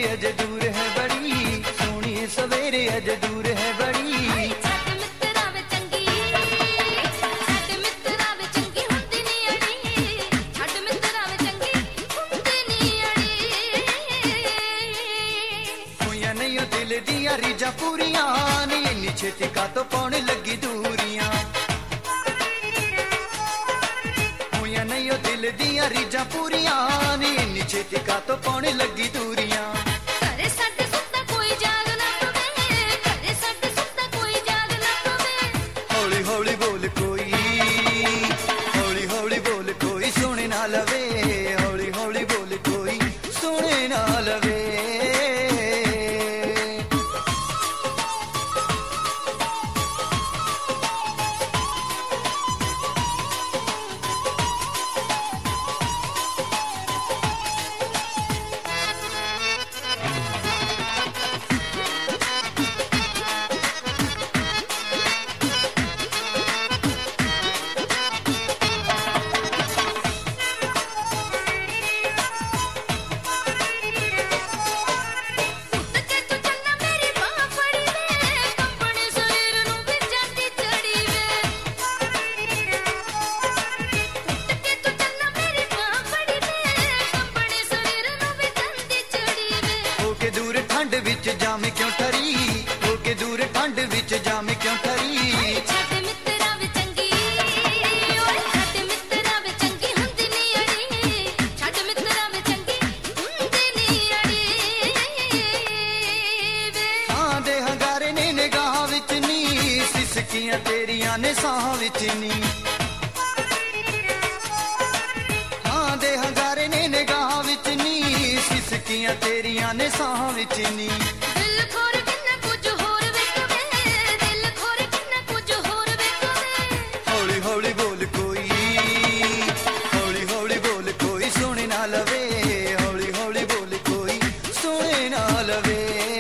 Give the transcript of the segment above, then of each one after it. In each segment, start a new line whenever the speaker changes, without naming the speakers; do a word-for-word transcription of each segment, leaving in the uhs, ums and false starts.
अज दूर है बड़ी, सोहणीए सवेरे अज दूर है बड़ी। दिल दिया रीजा पूरियां नी इन्नी छेती का तो पौने लगी दूरियां। हुई नहीं ओ दिल दिया रीजा पूरियां नी इन्नी छेती का तो पौने लगी दूरियां।
करे साडे सुत्ता कोई जाग ना पवे, करे साडे सुत्ता कोई जाग ना पवे।
हौली हौली बोल कोई, हौली हौली बोल कोई सुने ना लवे, हौली हौली बोल कोई सुने ना लवे। ठंड विच जाम क्यों ठरी, होके दूर ठंड विच जाम क्यों ठरी।
छट मित्रा वे चंगी, ओए छट मित्रा वे चंगी हुंदी नी अड़ी, छट मित्रा वे चंगी हुंदी नी अड़ी वे।
हां दे हंगारे ने निगाह विच नी, सिसकियां तेरियां ने साह विच नी। हां दे हंगारे ने निगाह विच नी, सिसकियां तेरियां ने साह विच नी।
दिल खोर किन्ना कुछ होर वेखवे, दिल खोर किन्ना कुछ होर वेखवे।
हौली हौली बोल कोई, हौली हौली बोल कोई सुने ना लवे, हौली हौली बोल कोई सुने ना लवे।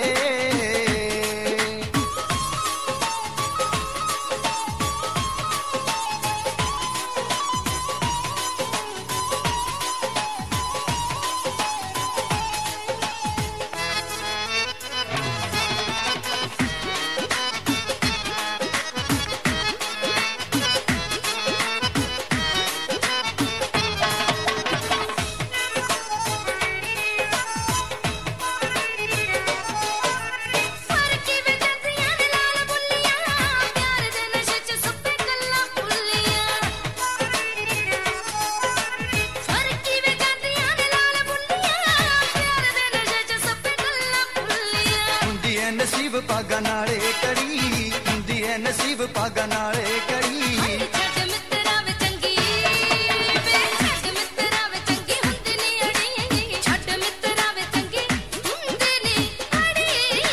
नसीब पागा नाले कड़ी, हुंदी है नसीब पागा नाले कड़ी।
छट मित्रा वे चंगी वे, छट मित्रा वे चंगी हुंदी नी अड़ी, छट मित्रा वे चंगी हुंदी नी अड़ी।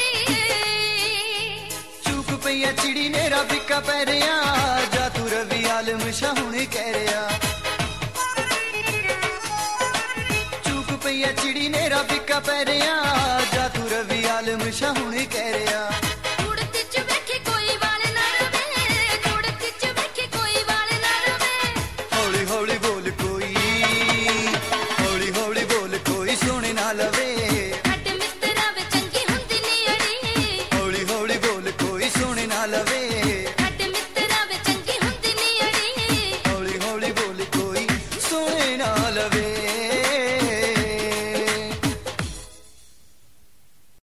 चूक पईया चिड़ी नेरा बिका पै रिया, जा तू रवि आलम शाह हुणे कह रिया। चूक पईया चिड़ी नेरा बिका पै रिया, जा तू रवि आलम शाह हुणे कह रिया।